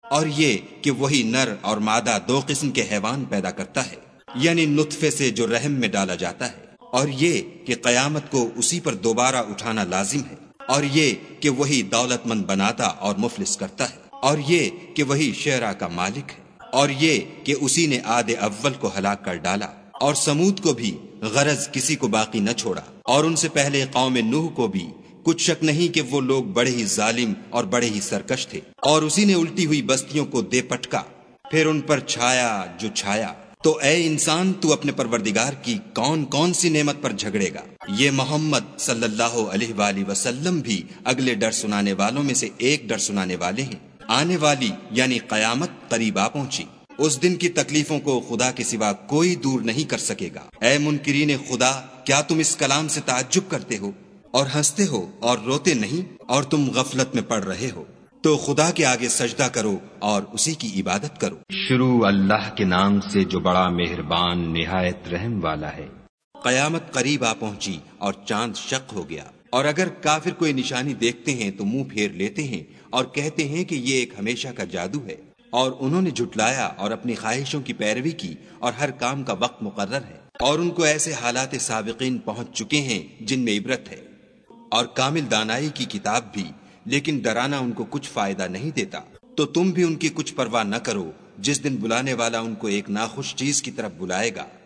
اور یہ کہ وہی نر اور مادہ دو قسم کے حیوان پیدا کرتا ہے، یعنی نطفے سے جو رحم میں ڈالا جاتا ہے، اور یہ کہ قیامت کو اسی پر دوبارہ اٹھانا لازم ہے، اور یہ کہ وہی دولت مند بناتا اور مفلس کرتا ہے، اور یہ کہ وہی شعراء کا مالک ہے، اور یہ کہ اسی نے عاد اول کو ہلاک کر ڈالا، اور سمود کو بھی غرض کسی کو باقی نہ چھوڑا، اور ان سے پہلے قوم نوح کو بھی، کچھ شک نہیں کہ وہ لوگ بڑے ہی ظالم اور بڑے ہی سرکش تھے، اور اسی نے الٹی ہوئی بستیوں کو دے پٹکا، پھر ان پر چھایا جو چھایا۔ تو اے انسان، تو اپنے پروردگار کی کون کون سی نعمت پر جھگڑے گا؟ یہ محمد صلی اللہ علیہ وآلہ وسلم بھی اگلے ڈر سنانے والوں میں سے ایک ڈر سنانے والے ہیں۔ آنے والی یعنی قیامت قریب آ پہنچی، اس دن کی تکلیفوں کو خدا کے سوا کوئی دور نہیں کر سکے گا۔ اے منکرین خدا، کیا تم اس کلام سے تعجب کرتے ہو اور ہنستے ہو اور روتے نہیں، اور تم غفلت میں پڑ رہے ہو؟ تو خدا کے آگے سجدہ کرو اور اسی کی عبادت کرو۔ شروع اللہ کے نام سے جو بڑا مہربان نہایت رحم والا ہے۔ قیامت قریب آ پہنچی اور چاند شق ہو گیا، اور اگر کافر کوئی نشانی دیکھتے ہیں تو منہ پھیر لیتے ہیں اور کہتے ہیں کہ یہ ایک ہمیشہ کا جادو ہے، اور انہوں نے جھٹلایا اور اپنی خواہشوں کی پیروی کی، اور ہر کام کا وقت مقرر ہے، اور ان کو ایسے حالات سابقین پہنچ چکے ہیں جن میں عبرت ہے، اور کامل دانائی کی کتاب بھی، لیکن ڈرانا ان کو کچھ فائدہ نہیں دیتا۔ تو تم بھی ان کی کچھ پرواہ نہ کرو، جس دن بلانے والا ان کو ایک ناخوش چیز کی طرف بلائے گا۔